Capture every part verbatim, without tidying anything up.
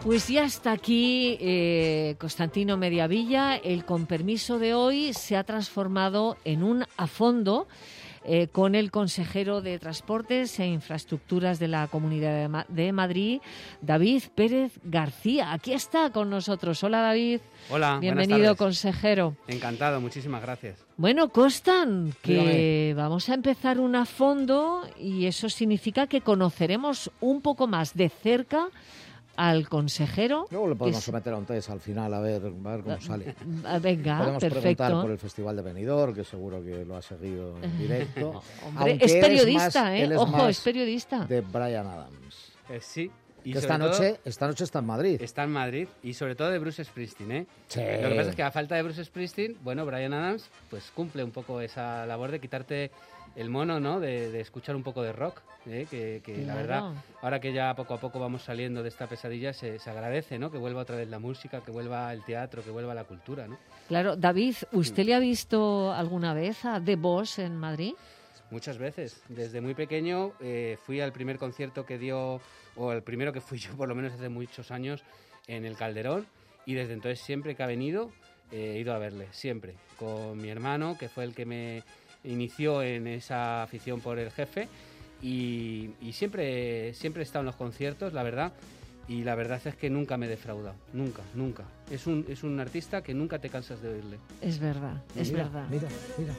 Pues ya está aquí eh, Constantino Mediavilla. El con permiso de hoy se ha transformado en un a fondo eh, con el consejero de Transportes e Infraestructuras de la Comunidad de, Ma- de Madrid, David Pérez García. Aquí está con nosotros. Hola, David. Hola, bienvenido, buenas tardes. Consejero. Encantado, muchísimas gracias. Bueno, Constan, que Dígame. vamos a empezar un a fondo y eso significa que conoceremos un poco más de cerca al consejero. Luego le podemos es... someter a un test al final, a ver, a ver cómo sale. Venga, podemos perfecto. preguntar por el Festival de Benidorm, que seguro que lo ha seguido en directo. Hombre, es periodista, más, ¿eh? Es Ojo, es periodista. De Bryan Adams. Eh, sí. Y que esta noche, esta noche está en Madrid. Está en Madrid y sobre todo de Bruce Springsteen, ¿eh? Sí. Lo que pasa es que a falta de Bruce Springsteen, bueno, Bryan Adams pues cumple un poco esa labor de quitarte el mono, ¿no? De, de escuchar un poco de rock, ¿eh? Que, que Claro. la verdad, ahora que ya poco a poco vamos saliendo de esta pesadilla, se, se agradece, ¿no? Que vuelva otra vez la música, que vuelva el teatro, que vuelva la cultura, ¿no? Claro, David, ¿usted le ha visto alguna vez a The Boss en Madrid? Muchas veces. Desde muy pequeño eh, fui al primer concierto que dio, o el primero que fui yo por lo menos hace muchos años, en el Calderón, y desde entonces siempre que ha venido eh, he ido a verle, siempre, con mi hermano, que fue el que me inició en esa afición por el Jefe, y, y siempre, siempre he estado en los conciertos, la verdad, y la verdad es que nunca me he defraudado, nunca, nunca. Es un, es un artista que nunca te cansas de oírle. Es verdad, es mira, verdad. Mira, mira.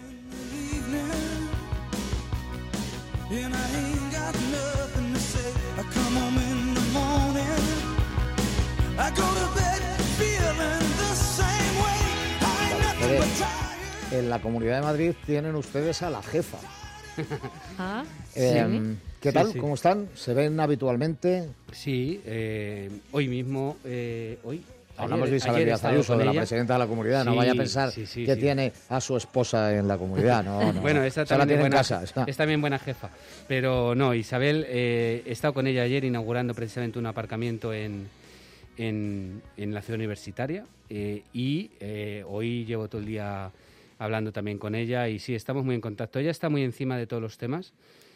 And I ain't got nothing to say. I come home in the morning, I go to bed feeling the same way. I ain't nothing but tired. En la Comunidad de Madrid tienen ustedes a la jefa. Ah, Eh, sí. ¿Qué Sí, tal? sí. ¿Cómo están? ¿Se ven habitualmente? Sí, eh, hoy mismo, eh, hoy... Hablamos ayer- de Isabel ayer he Díaz estado Ayuso, con de la ella. presidenta de la comunidad. No Sí, vaya a pensar sí, sí, que sí. tiene a su esposa en la comunidad. No, no. Bueno, esa Se la también, tiene es en buena, casa. está. es también buena jefa. Pero no, Isabel, eh, he estado con ella ayer inaugurando precisamente un aparcamiento en, en, en la ciudad universitaria eh, y eh, hoy llevo todo el día hablando también con ella y sí, estamos muy en contacto. Ella está muy encima de todos los temas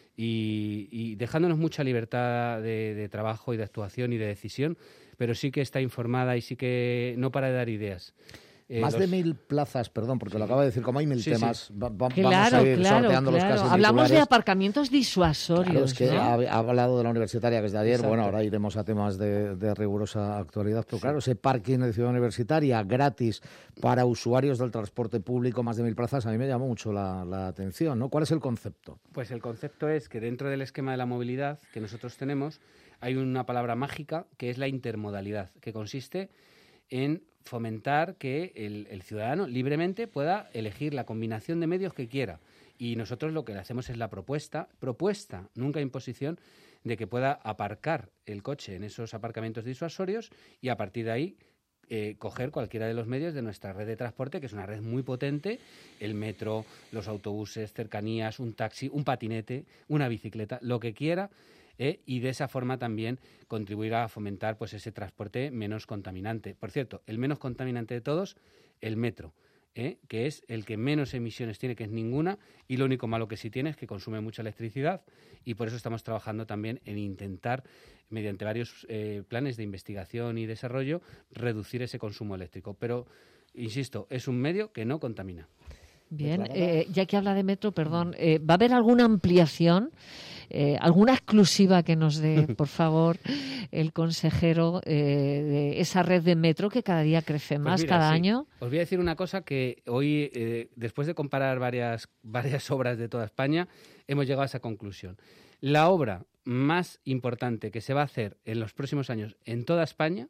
y, y dejándonos mucha libertad de, de trabajo y de actuación y de decisión, pero sí que está informada y sí que no para de dar ideas. Eh, Más los- de mil plazas, perdón, porque lo acabo de decir, como hay mil Sí, temas, sí. va- va- Claro, vamos a ir claro, sorteando los claro. casi Hablamos de titulares. aparcamientos disuasorios, Claro, es que ¿no? ha, ha hablado de la universitaria, que es de ayer. Exacto. Bueno, ahora iremos a temas de, de rigurosa actualidad. Pero Sí. claro, ese parking de Ciudad Universitaria gratis para usuarios del transporte público, más de mil plazas, a mí me llamó mucho la, la atención, ¿no? ¿Cuál es el concepto? Pues el concepto es que dentro del esquema de la movilidad que nosotros tenemos hay una palabra mágica que es la intermodalidad, que consiste en fomentar que el, el ciudadano libremente pueda elegir la combinación de medios que quiera. Y nosotros lo que le hacemos es la propuesta, propuesta, nunca imposición, de que pueda aparcar el coche en esos aparcamientos disuasorios y a partir de ahí eh, coger cualquiera de los medios de nuestra red de transporte, que es una red muy potente, el metro, los autobuses, cercanías, un taxi, un patinete, una bicicleta, lo que quiera, eh, y de esa forma también contribuir a fomentar pues ese transporte menos contaminante. Por cierto, el menos contaminante de todos, el metro, eh, que es el que menos emisiones tiene, que es ninguna, y lo único malo que sí tiene es que consume mucha electricidad, y por eso estamos trabajando también en intentar, mediante varios eh, planes de investigación y desarrollo, reducir ese consumo eléctrico. Pero, insisto, es un medio que no contamina. Bien, Declarada. eh, ya que habla de metro, perdón, eh, ¿va a haber alguna ampliación, eh, alguna exclusiva que nos dé, por favor, el consejero eh, de esa red de metro que cada día crece Pues más, mira, cada sí. año? Os voy a decir una cosa que hoy, eh, después de comparar varias, varias obras de toda España, hemos llegado a esa conclusión. La obra más importante que se va a hacer en los próximos años en toda España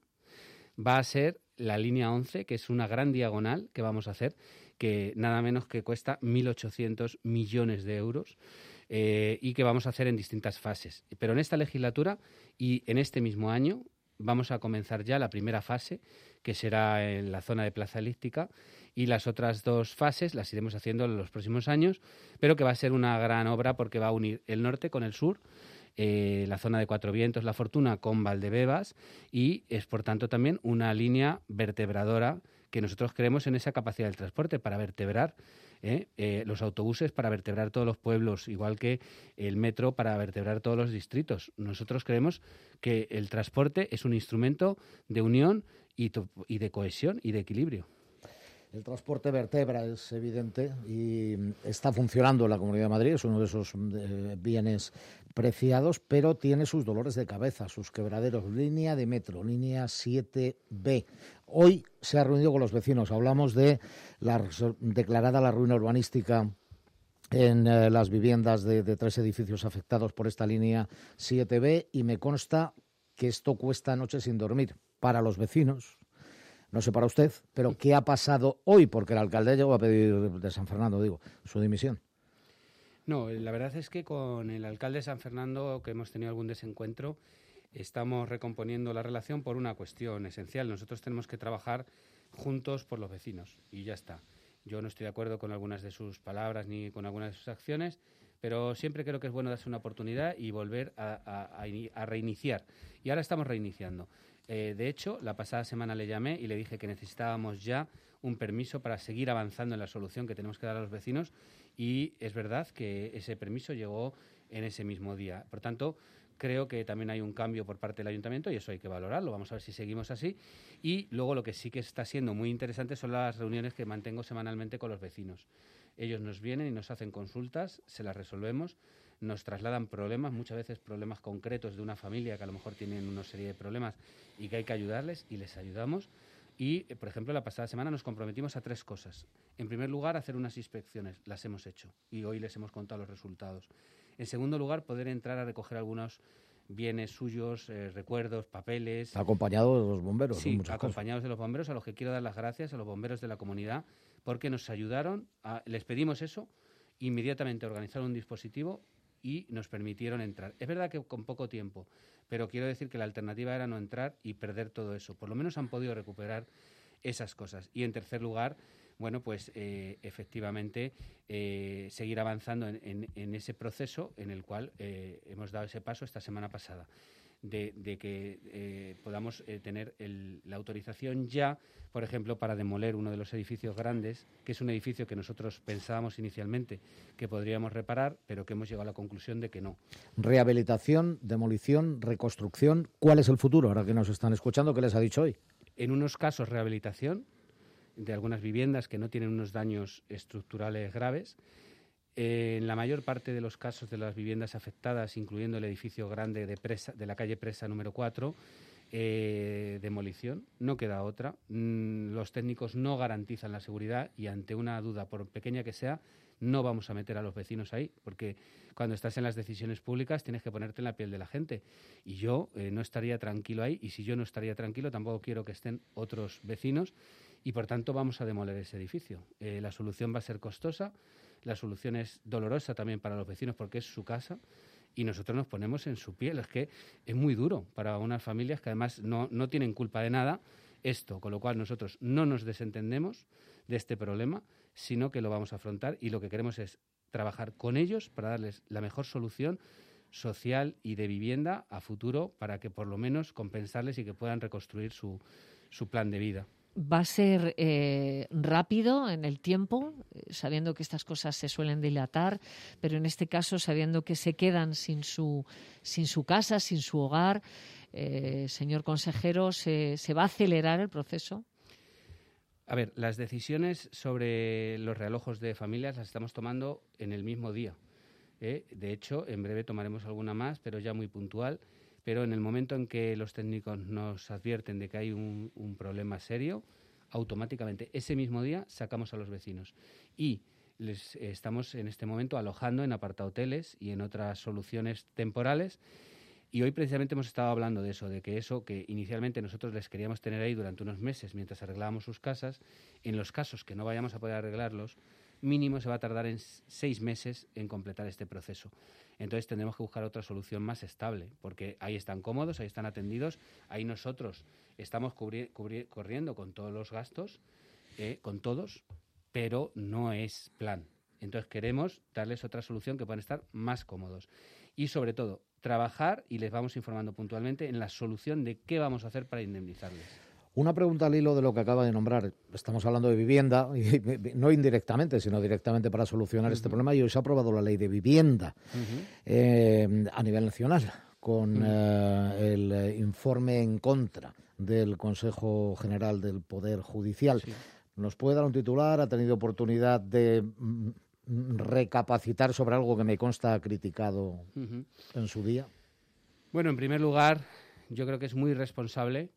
va a ser la línea once, que es una gran diagonal que vamos a hacer, que nada menos que cuesta mil ochocientos millones de euros eh, y que vamos a hacer en distintas fases. Pero en esta legislatura y en este mismo año vamos a comenzar ya la primera fase, que será en la zona de Plaza Elíptica, y las otras dos fases las iremos haciendo en los próximos años, pero que va a ser una gran obra porque va a unir el norte con el sur, eh, la zona de Cuatro Vientos, La Fortuna con Valdebebas, y es por tanto también una línea vertebradora que nosotros creemos en esa capacidad del transporte para vertebrar ¿eh? Eh, los autobuses para vertebrar todos los pueblos, igual que el metro para vertebrar todos los distritos. Nosotros creemos que el transporte es un instrumento de unión y, to- y de cohesión y de equilibrio. El transporte vertebra, es evidente, y está funcionando en la Comunidad de Madrid, es uno de esos eh, bienes preciados, pero tiene sus dolores de cabeza, sus quebraderos. Línea de metro, línea siete be. Hoy se ha reunido con los vecinos, hablamos de la declarada la ruina urbanística en eh, las viviendas de, de tres edificios afectados por esta línea siete be, y me consta que esto cuesta noches sin dormir para los vecinos. No sé para usted, pero ¿qué ha pasado hoy? Porque el alcalde llegó a pedir, de San Fernando, digo, su dimisión. No, la verdad es que con el alcalde de San Fernando, que hemos tenido algún desencuentro, estamos recomponiendo la relación por una cuestión esencial. Nosotros tenemos que trabajar juntos por los vecinos y ya está. Yo no estoy de acuerdo con algunas de sus palabras ni con algunas de sus acciones, pero siempre creo que es bueno darse una oportunidad y volver a, a, a, a reiniciar. Y ahora estamos reiniciando. Eh, de hecho, la pasada semana le llamé y le dije que necesitábamos ya un permiso para seguir avanzando en la solución que tenemos que dar a los vecinos, y es verdad que ese permiso llegó en ese mismo día. Por tanto, creo que también hay un cambio por parte del ayuntamiento y eso hay que valorarlo. Vamos a ver si seguimos así. Y luego lo que sí que está siendo muy interesante son las reuniones que mantengo semanalmente con los vecinos. Ellos nos vienen y nos hacen consultas, se las resolvemos, nos trasladan problemas, muchas veces problemas concretos de una familia que a lo mejor tienen una serie de problemas y que hay que ayudarles, y les ayudamos. Y, eh, por ejemplo, la pasada semana nos comprometimos a tres cosas. En primer lugar, hacer unas inspecciones, las hemos hecho y hoy les hemos contado los resultados. En segundo lugar, poder entrar a recoger algunos bienes suyos, eh, recuerdos, papeles. Acompañado de los bomberos. Sí, en muchos acompañados casos. de los bomberos, a los que quiero dar las gracias, a los bomberos de la comunidad, porque nos ayudaron, a, les pedimos eso, inmediatamente organizaron un dispositivo y nos permitieron entrar. Es verdad que con poco tiempo, pero quiero decir que la alternativa era no entrar y perder todo eso. Por lo menos han podido recuperar esas cosas. Y en tercer lugar, bueno, pues eh, efectivamente eh, seguir avanzando en, en, en ese proceso en el cual eh, hemos dado ese paso esta semana pasada. De, de que eh, podamos eh, tener el, la autorización ya, por ejemplo, para demoler uno de los edificios grandes, que es un edificio que nosotros pensábamos inicialmente que podríamos reparar, pero que hemos llegado a la conclusión de que no. Rehabilitación, demolición, reconstrucción. ¿Cuál es el futuro? Ahora que nos están escuchando, ¿qué les ha dicho hoy? En unos casos, rehabilitación de algunas viviendas que no tienen unos daños estructurales graves. En la mayor parte de los casos de las viviendas afectadas, incluyendo el edificio grande de, Presa, de la calle Presa número cuatro, eh, demolición, no queda otra. Mm, los técnicos no garantizan la seguridad y ante una duda, por pequeña que sea, no vamos a meter a los vecinos ahí, porque cuando estás en las decisiones públicas tienes que ponerte en la piel de la gente. Y yo eh, no estaría tranquilo ahí, y si yo no estaría tranquilo, tampoco quiero que estén otros vecinos, y por tanto vamos a demoler ese edificio. Eh, la solución va a ser costosa. La solución es dolorosa también para los vecinos porque es su casa y nosotros nos ponemos en su piel. Es que es muy duro para unas familias que además no, no tienen culpa de nada esto, con lo cual nosotros no nos desentendemos de este problema, sino que lo vamos a afrontar y lo que queremos es trabajar con ellos para darles la mejor solución social y de vivienda a futuro para que por lo menos compensarles y que puedan reconstruir su, su plan de vida. ¿Va a ser eh, rápido en el tiempo, eh, sabiendo que estas cosas se suelen dilatar, pero en este caso sabiendo que se quedan sin su, sin su casa, sin su hogar? Eh, señor consejero, ¿se, ¿se va a acelerar el proceso? A ver, las decisiones sobre los realojos de familias las estamos tomando en el mismo día. ¿eh? De hecho, en breve tomaremos alguna más, pero ya muy puntual. Pero en el momento en que los técnicos nos advierten de que hay un, un problema serio, automáticamente ese mismo día sacamos a los vecinos. Y les eh, estamos en este momento alojando en apartahoteles y en otras soluciones temporales. Y hoy precisamente hemos estado hablando de eso, de que eso que inicialmente nosotros les queríamos tener ahí durante unos meses mientras arreglábamos sus casas, en los casos que no vayamos a poder arreglarlos, mínimo se va a tardar en seis meses en completar este proceso. Entonces tendremos que buscar otra solución más estable, porque ahí están cómodos, ahí están atendidos, ahí nosotros estamos cubri- cubri- corriendo con todos los gastos, eh, con todos, pero no es plan. Entonces queremos darles otra solución que puedan estar más cómodos. Y sobre todo, trabajar, y les vamos informando puntualmente, en la solución de qué vamos a hacer para indemnizarles. Una pregunta al hilo de lo que acaba de nombrar. Estamos hablando de vivienda, y no indirectamente, sino directamente para solucionar uh-huh. este problema, y hoy se ha aprobado la ley de vivienda uh-huh. eh, a nivel nacional, con uh-huh. eh, el informe en contra del Consejo General del Poder Judicial. Sí. ¿Nos puede dar un titular? ¿Ha tenido oportunidad de mm, recapacitar sobre algo que me consta ha criticado uh-huh. en su día? Bueno, en primer lugar, yo creo que es muy irresponsable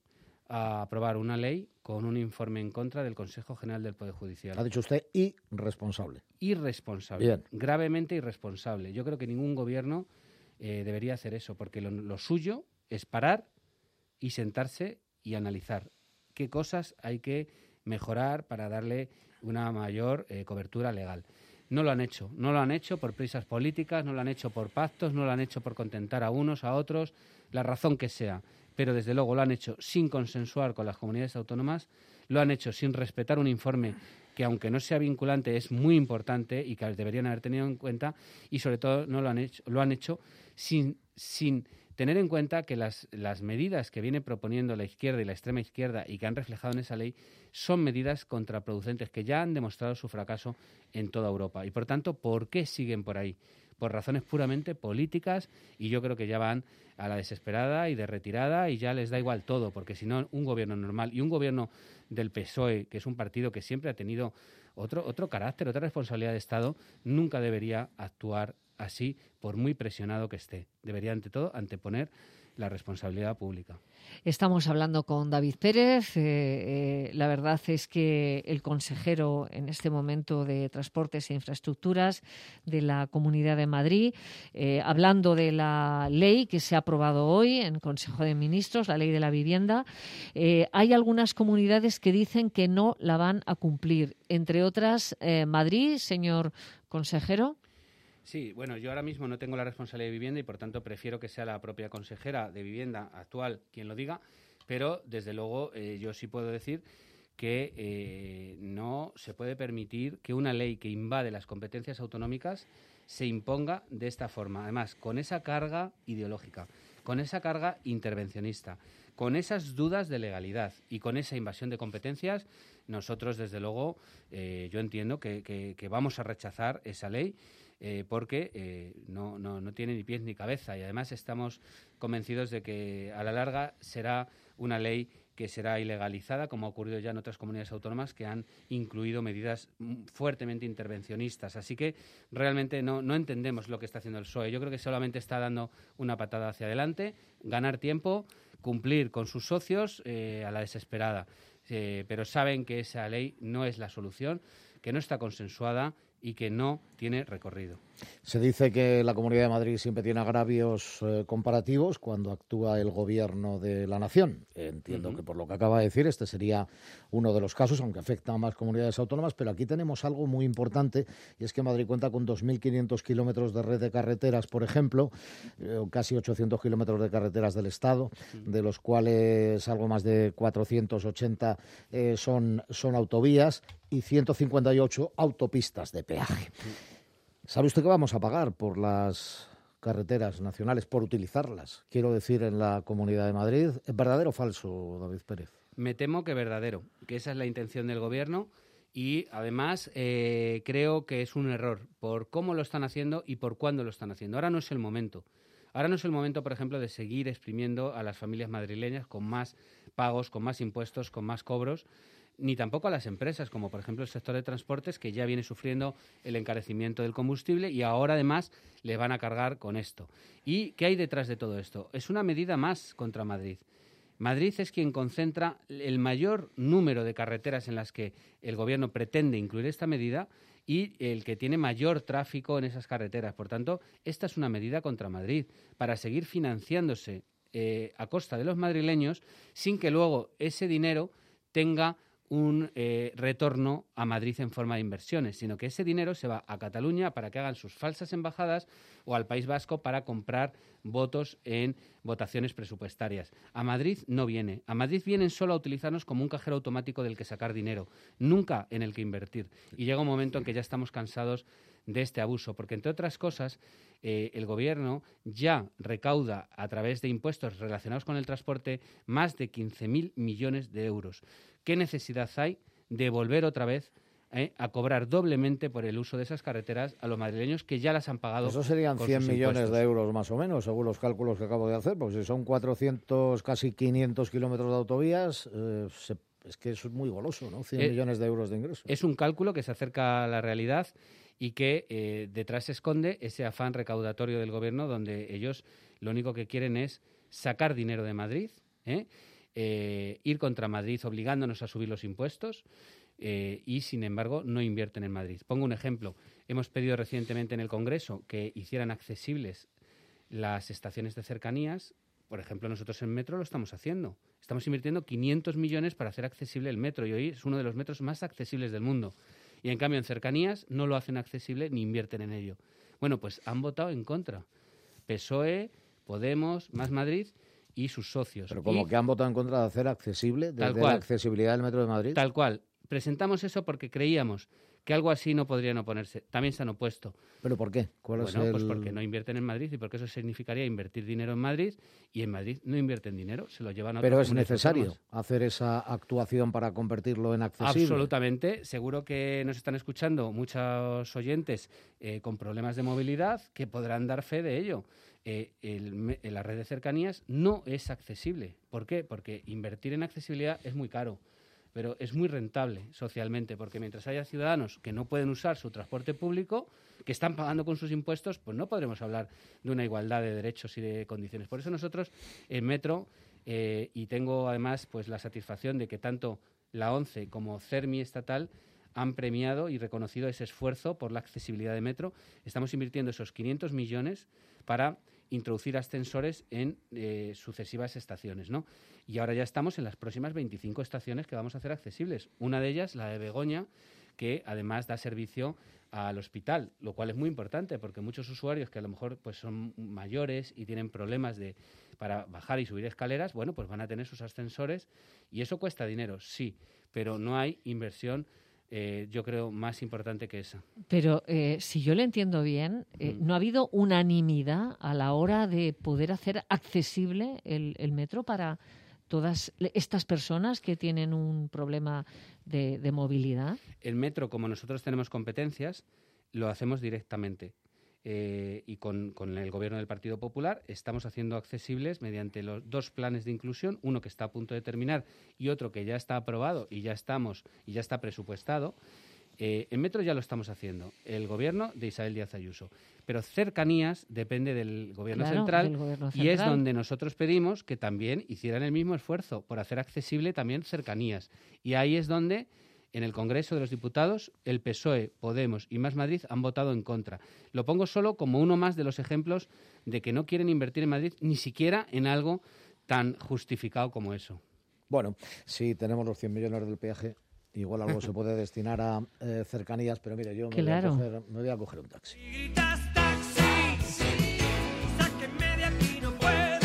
a aprobar una ley con un informe en contra del Consejo General del Poder Judicial. Ha dicho usted irresponsable. Irresponsable. Bien. Gravemente irresponsable. Yo creo que ningún gobierno eh, debería hacer eso, porque lo, lo suyo es parar y sentarse y analizar qué cosas hay que mejorar para darle una mayor eh, cobertura legal. No lo han hecho. No lo han hecho por prisas políticas, no lo han hecho por pactos, no lo han hecho por contentar a unos, a otros, la razón que sea. Pero desde luego lo han hecho sin consensuar con las comunidades autónomas, lo han hecho sin respetar un informe que, aunque no sea vinculante, es muy importante y que deberían haber tenido en cuenta, y sobre todo no lo han hecho, lo han hecho sin, sin tener en cuenta que las, las medidas que viene proponiendo la izquierda y la extrema izquierda y que han reflejado en esa ley son medidas contraproducentes que ya han demostrado su fracaso en toda Europa. Y por tanto, ¿por qué siguen por ahí? Por razones puramente políticas, y yo creo que ya van a la desesperada y de retirada y ya les da igual todo, porque si no, un gobierno normal y un gobierno del P S O E, que es un partido que siempre ha tenido otro, otro carácter, otra responsabilidad de Estado, nunca debería actuar así, por muy presionado que esté. Debería, ante todo, anteponer la responsabilidad pública. Estamos hablando con David Pérez. Eh, eh, la verdad es que el consejero en este momento de Transportes e Infraestructuras de la Comunidad de Madrid, eh, hablando de la ley que se ha aprobado hoy en Consejo de Ministros, la ley de la vivienda, eh, hay algunas comunidades que dicen que no la van a cumplir. Entre otras, eh, Madrid, señor consejero. Sí, bueno, yo ahora mismo no tengo la responsabilidad de vivienda y, por tanto, prefiero que sea la propia consejera de vivienda actual quien lo diga, pero, desde luego, eh, yo sí puedo decir que eh, no se puede permitir que una ley que invade las competencias autonómicas se imponga de esta forma, además, con esa carga ideológica, con esa carga intervencionista, con esas dudas de legalidad y con esa invasión de competencias. Nosotros, desde luego, eh, yo entiendo que, que, que vamos a rechazar esa ley, Eh, porque eh, no, no, no tiene ni pies ni cabeza, y además estamos convencidos de que a la larga será una ley que será ilegalizada, como ha ocurrido ya en otras comunidades autónomas que han incluido medidas fuertemente intervencionistas. Así que realmente no, no entendemos lo que está haciendo el P S O E. Yo creo que solamente está dando una patada hacia adelante, ganar tiempo, cumplir con sus socios eh, a la desesperada. Eh, pero saben que esa ley no es la solución, que no está consensuada y que no tiene recorrido. Se dice que la Comunidad de Madrid siempre tiene agravios eh, comparativos cuando actúa el Gobierno de la Nación. Entiendo uh-huh. que por lo que acaba de decir, este sería uno de los casos, aunque afecta a más comunidades autónomas, pero aquí tenemos algo muy importante, y es que Madrid cuenta con dos mil quinientos kilómetros de red de carreteras, por ejemplo, eh, casi ochocientos kilómetros de carreteras del Estado, uh-huh. de los cuales algo más de cuatrocientos ochenta eh, son, son autovías y ciento cincuenta y ocho autopistas de peaje. ¿Sabe usted que vamos a pagar por las carreteras nacionales, por utilizarlas? Quiero decir, en la Comunidad de Madrid. ¿Es verdadero o falso, David Pérez? Me temo que verdadero, que esa es la intención del Gobierno, y además eh, creo que es un error por cómo lo están haciendo y por cuándo lo están haciendo. Ahora no es el momento. Ahora no es el momento, por ejemplo, de seguir exprimiendo a las familias madrileñas con más pagos, con más impuestos, con más cobros, ni tampoco a las empresas, como por ejemplo el sector de transportes, que ya viene sufriendo el encarecimiento del combustible y ahora además le van a cargar con esto. ¿Y qué hay detrás de todo esto? Es una medida más contra Madrid. Madrid es quien concentra el mayor número de carreteras en las que el Gobierno pretende incluir esta medida y el que tiene mayor tráfico en esas carreteras. Por tanto, esta es una medida contra Madrid para seguir financiándose eh, a costa de los madrileños sin que luego ese dinero tenga un eh, retorno a Madrid en forma de inversiones, sino que ese dinero se va a Cataluña para que hagan sus falsas embajadas o al País Vasco para comprar votos en votaciones presupuestarias. A Madrid no viene. A Madrid vienen solo a utilizarnos como un cajero automático del que sacar dinero, nunca en el que invertir. Y llega un momento en que ya estamos cansados de este abuso, porque entre otras cosas eh, el gobierno ya recauda a través de impuestos relacionados con el transporte más de quince mil millones de euros. ¿Qué necesidad hay de volver otra vez Eh, a cobrar doblemente por el uso de esas carreteras a los madrileños que ya las han pagado? Eso serían con cien sus millones impuestos. de euros más o menos, según los cálculos que acabo de hacer, porque si son cuatrocientos, casi quinientos kilómetros de autovías, eh, se, es que eso es muy goloso, ¿no? cien Eh, millones de euros de ingresos. Es un cálculo que se acerca a la realidad y que eh, detrás se esconde ese afán recaudatorio del gobierno, donde ellos lo único que quieren es sacar dinero de Madrid, ¿eh? Eh, ir contra Madrid obligándonos a subir los impuestos. Eh, y, sin embargo, no invierten en Madrid. Pongo un ejemplo. Hemos pedido recientemente en el Congreso que hicieran accesibles las estaciones de cercanías. Por ejemplo, nosotros en Metro lo estamos haciendo. Estamos invirtiendo quinientos millones para hacer accesible el Metro y hoy es uno de los metros más accesibles del mundo. Y, en cambio, en cercanías no lo hacen accesible ni invierten en ello. Bueno, pues han votado en contra. P S O E, Podemos, Más Madrid y sus socios. Pero como y, que han votado en contra de hacer accesible, de, Tal de cual. la accesibilidad del Metro de Madrid. Tal cual. Presentamos eso porque creíamos que algo así no podrían oponerse. También se han opuesto. ¿Pero por qué? ¿Cuál es Bueno, el...? pues porque no invierten en Madrid y porque eso significaría invertir dinero en Madrid y en Madrid no invierten dinero, se lo llevan a otras Pero es comunidades necesario autónomas. hacer esa actuación para convertirlo en accesible. Absolutamente. Seguro que nos están escuchando muchos oyentes eh, con problemas de movilidad que podrán dar fe de ello. Eh, el, el, la red de cercanías no es accesible. ¿Por qué? Porque invertir en accesibilidad es muy caro. Pero es muy rentable socialmente, porque mientras haya ciudadanos que no pueden usar su transporte público, que están pagando con sus impuestos, pues no podremos hablar de una igualdad de derechos y de condiciones. Por eso nosotros, en Metro, eh, y tengo además pues la satisfacción de que tanto la ONCE como CERMI estatal han premiado y reconocido ese esfuerzo por la accesibilidad de Metro. Estamos invirtiendo esos quinientos millones para introducir ascensores en eh, sucesivas estaciones, ¿no? Y ahora ya estamos en las próximas veinticinco estaciones que vamos a hacer accesibles. Una de ellas, la de Begoña, que además da servicio al hospital, lo cual es muy importante porque muchos usuarios que a lo mejor pues son mayores y tienen problemas de para bajar y subir escaleras, bueno, pues van a tener sus ascensores y eso cuesta dinero, sí, pero no hay inversión Eh, yo creo, más importante que esa. Pero eh, si yo le entiendo bien, eh, Mm. ¿no ha habido unanimidad a la hora de poder hacer accesible el, el metro para todas estas personas que tienen un problema de, de movilidad? El metro, como nosotros tenemos competencias, lo hacemos directamente. Eh, y con, con el gobierno del Partido Popular estamos haciendo accesibles mediante los dos planes de inclusión, uno que está a punto de terminar y otro que ya está aprobado y ya estamos y ya está presupuestado. Eh, el metro ya lo estamos haciendo, el gobierno de Isabel Díaz Ayuso, pero cercanías depende del gobierno, Claro, central, del gobierno y es central. donde nosotros pedimos que también hicieran el mismo esfuerzo por hacer accesible también cercanías. Y ahí es donde en el Congreso de los Diputados, el P S O E, Podemos y Más Madrid han votado en contra. Lo pongo solo como uno más de los ejemplos de que no quieren invertir en Madrid ni siquiera en algo tan justificado como eso. Bueno, si tenemos los cien millones del peaje, igual algo se puede destinar a eh, cercanías, pero mire, yo me, Claro. voy a coger, me voy a coger un taxi. Gritas taxi, sáquenme de aquí, no puedo.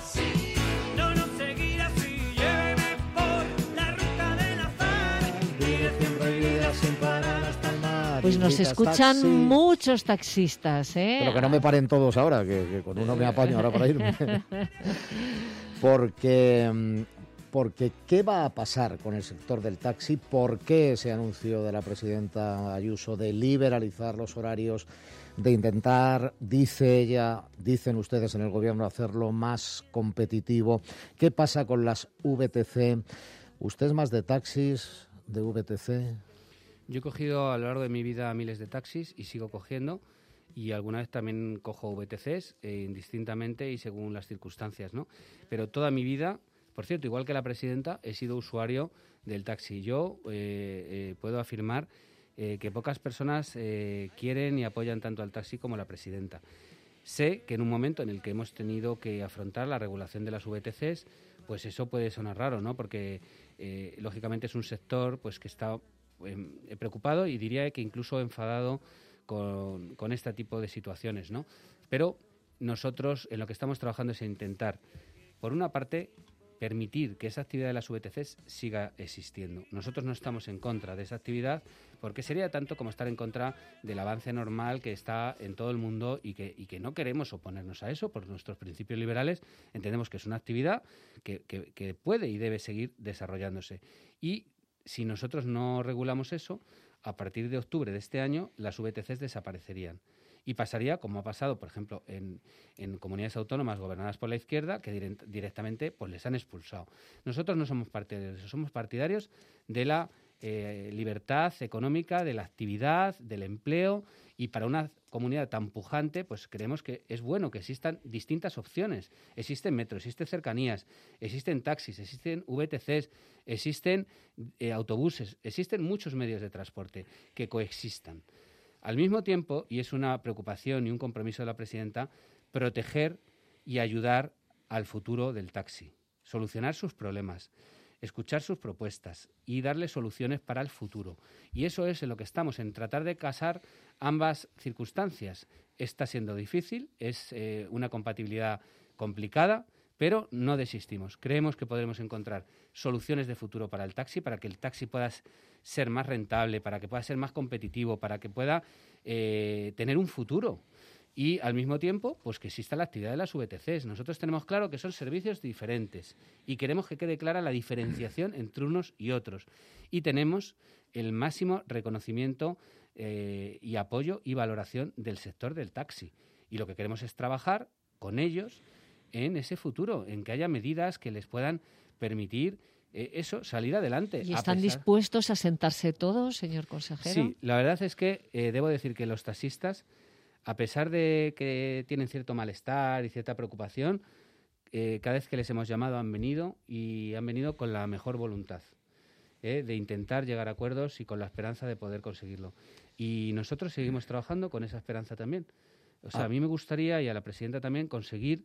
No, no seguir así, lléveme por la ruta del azar. Vive siempre vida sin parar hasta el mar. Pues nos Gritas escuchan taxi. muchos taxistas, ¿eh? Pero que no me paren todos ahora, que, que con uno me apaño ahora para irme. Porque, mm, porque, ¿qué va a pasar con el sector del taxi? ¿Por qué ese anuncio de la presidenta Ayuso de liberalizar los horarios, de intentar, dice ella, dicen ustedes en el gobierno, hacerlo más competitivo? ¿Qué pasa con las V T C? ¿Usted es más de taxis, de V T C? Yo he cogido a lo largo de mi vida miles de taxis y sigo cogiendo, y alguna vez también cojo V T Cs, eh, indistintamente y según las circunstancias, ¿no? Pero toda mi vida, por cierto, igual que la presidenta, he sido usuario del taxi. Yo eh, eh, puedo afirmar eh, que pocas personas eh, quieren y apoyan tanto al taxi como la presidenta. Sé que en un momento en el que hemos tenido que afrontar la regulación de las V T Cs, pues eso puede sonar raro, ¿no? Porque eh, lógicamente es un sector pues que está eh, preocupado y diría que incluso enfadado con, con este tipo de situaciones, ¿no? Pero nosotros en lo que estamos trabajando es intentar, por una parte, permitir que esa actividad de las V T Cs siga existiendo. Nosotros no estamos en contra de esa actividad porque sería tanto como estar en contra del avance normal que está en todo el mundo y que, y que no queremos oponernos a eso. Por nuestros principios liberales entendemos que es una actividad que, que, que puede y debe seguir desarrollándose. Y si nosotros no regulamos eso, a partir de octubre de este año las V T Cs desaparecerían. Y pasaría, como ha pasado, por ejemplo, en, en comunidades autónomas gobernadas por la izquierda, que direct, directamente pues, les han expulsado. Nosotros no somos partidarios de eso, somos partidarios de la eh, libertad económica, de la actividad, del empleo, y para una comunidad tan pujante, pues creemos que es bueno que existan distintas opciones. Existen metros, existen cercanías, existen taxis, existen V T Cs, existen eh, autobuses, existen muchos medios de transporte que coexistan. Al mismo tiempo, y es una preocupación y un compromiso de la presidenta, proteger y ayudar al futuro del taxi, solucionar sus problemas, escuchar sus propuestas y darle soluciones para el futuro. Y eso es en lo que estamos, en tratar de casar ambas circunstancias. Está siendo difícil, es eh, una compatibilidad complicada, pero no desistimos. Creemos que podremos encontrar soluciones de futuro para el taxi, para que el taxi pueda ser más rentable, para que pueda ser más competitivo, para que pueda eh, tener un futuro. Y al mismo tiempo, pues que exista la actividad de las V T Cs. Nosotros tenemos claro que son servicios diferentes y queremos que quede clara la diferenciación entre unos y otros. Y tenemos el máximo reconocimiento eh, y apoyo y valoración del sector del taxi. Y lo que queremos es trabajar con ellos en ese futuro, en que haya medidas que les puedan permitir eh, eso, salir adelante. ¿Y están pesar... dispuestos a sentarse todos, señor consejero? Sí, la verdad es que eh, debo decir que los taxistas, a pesar de que tienen cierto malestar y cierta preocupación, eh, cada vez que les hemos llamado han venido y han venido con la mejor voluntad eh, de intentar llegar a acuerdos y con la esperanza de poder conseguirlo. Y nosotros seguimos trabajando con esa esperanza también. O sea, ah. a mí me gustaría, y a la presidenta también, conseguir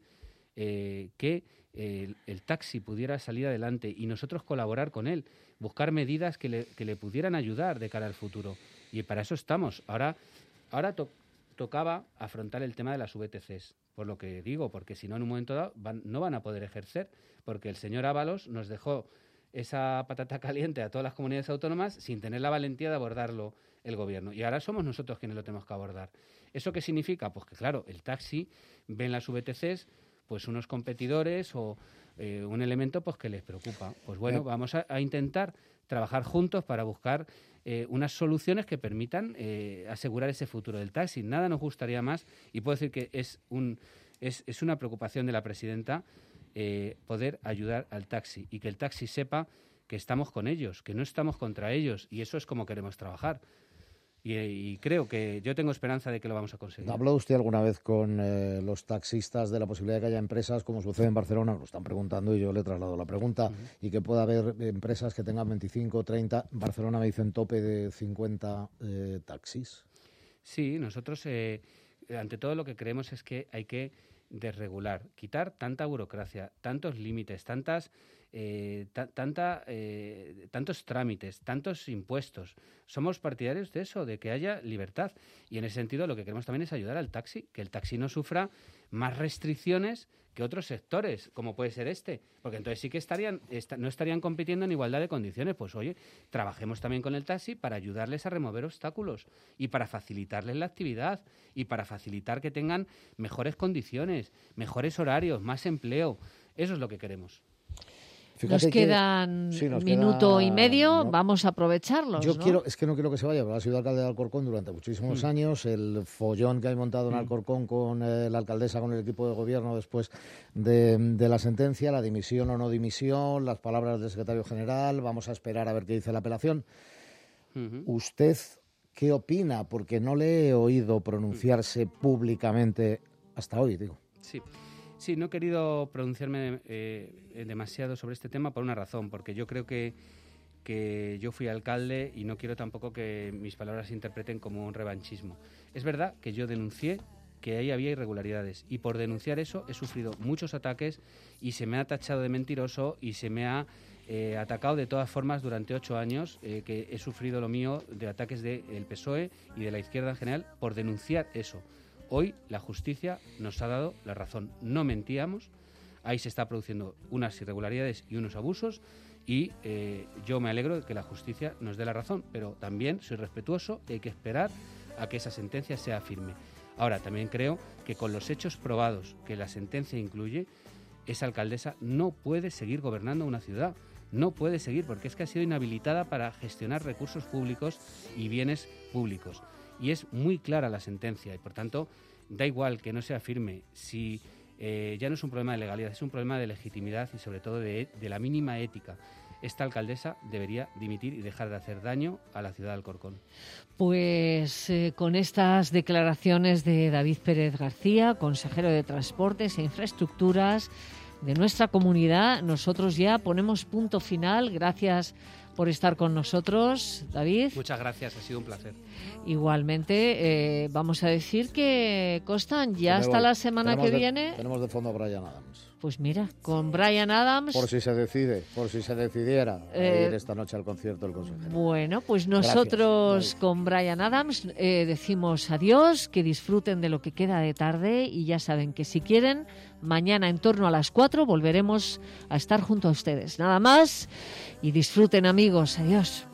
eh, que eh, el, el taxi pudiera salir adelante y nosotros colaborar con él, buscar medidas que le, que le pudieran ayudar de cara al futuro. Y para eso estamos. Ahora, ahora to- tocaba afrontar el tema de las V T Cs, por lo que digo, porque si no, en un momento dado van, no van a poder ejercer, porque el señor Ábalos nos dejó esa patata caliente a todas las comunidades autónomas sin tener la valentía de abordarlo el gobierno. Y ahora somos nosotros quienes lo tenemos que abordar. ¿Eso qué significa? Pues que, claro, el taxi ve en las V T Cs pues unos competidores o eh, un elemento pues que les preocupa. Pues bueno, vamos a, a intentar trabajar juntos para buscar eh, unas soluciones que permitan eh, asegurar ese futuro del taxi. Nada nos gustaría más, y puedo decir que es, un, es, es una preocupación de la presidenta, eh, poder ayudar al taxi y que el taxi sepa que estamos con ellos, que no estamos contra ellos, y eso es como queremos trabajar. Y, y creo que yo tengo esperanza de que lo vamos a conseguir. ¿Habló usted alguna vez con eh, los taxistas de la posibilidad de que haya empresas, como sucede en Barcelona? Lo están preguntando y yo le traslado la pregunta. Uh-huh. Y que pueda haber empresas que tengan veinticinco, treinta. En Barcelona me dicen tope de cincuenta eh, taxis. Sí, nosotros eh, ante todo lo que creemos es que hay que desregular, quitar tanta burocracia, tantos límites, tantas... Eh, ta- tanta, eh, tantos trámites, tantos impuestos. Somos partidarios de eso, de que haya libertad. Y en ese sentido lo que queremos también es ayudar al taxi, que el taxi no sufra más restricciones que otros sectores, como puede ser este. Porque entonces sí que estarían est- no estarían compitiendo en igualdad de condiciones. Pues oye, trabajemos también con el taxi para ayudarles a remover obstáculos y para facilitarles la actividad y para facilitar que tengan mejores condiciones, mejores horarios, más empleo. Eso es lo que queremos. Fíjate nos quedan sí, nos minuto queda, y medio, ¿no? Vamos a aprovecharlos. Yo ¿no? quiero, es que no quiero que se vaya, pero ha sido alcalde de Alcorcón durante muchísimos mm. años, el follón que hay montado en Alcorcón con eh, la alcaldesa, con el equipo de gobierno después de, de la sentencia, la dimisión o no dimisión, las palabras del secretario general, vamos a esperar a ver qué dice la apelación. Uh-huh. ¿Usted qué opina? Porque no le he oído pronunciarse uh-huh. públicamente hasta hoy, digo. Sí. Sí, no he querido pronunciarme eh, demasiado sobre este tema por una razón, porque yo creo que, que yo fui alcalde y no quiero tampoco que mis palabras se interpreten como un revanchismo. Es verdad que yo denuncié que ahí había irregularidades y por denunciar eso he sufrido muchos ataques y se me ha tachado de mentiroso y se me ha eh, atacado de todas formas durante ocho años, eh, que he sufrido lo mío de ataques del P S O E y de la izquierda en general por denunciar eso. Hoy la justicia nos ha dado la razón. No mentíamos, ahí se está produciendo unas irregularidades y unos abusos y eh, yo me alegro de que la justicia nos dé la razón, pero también soy respetuoso y hay que esperar a que esa sentencia sea firme. Ahora, también creo que con los hechos probados que la sentencia incluye, esa alcaldesa no puede seguir gobernando una ciudad, no puede seguir porque es que ha sido inhabilitada para gestionar recursos públicos y bienes públicos. Y es muy clara la sentencia y, por tanto, da igual que no sea firme, si eh, ya no es un problema de legalidad, es un problema de legitimidad y sobre todo de, de la mínima ética. Esta alcaldesa debería dimitir y dejar de hacer daño a la ciudad de Alcorcón. Pues eh, con estas declaraciones de David Pérez García, consejero de Transportes e Infraestructuras de nuestra comunidad, nosotros ya ponemos punto final. Gracias por estar con nosotros, David. Muchas gracias, ha sido un placer. Igualmente, eh, vamos a decir que, Constan, ya hasta voy. la semana Tenemos que de, viene... Tenemos de fondo a Bryan Adams. Pues mira, con Bryan Adams... Por si se decide, por si se decidiera Eh, ir esta noche al concierto del consejero. Bueno, pues nosotros Gracias. con Bryan Adams eh, decimos adiós, que disfruten de lo que queda de tarde y ya saben que si quieren, mañana en torno a las cuatro volveremos a estar junto a ustedes. Nada más y disfruten, amigos. Adiós.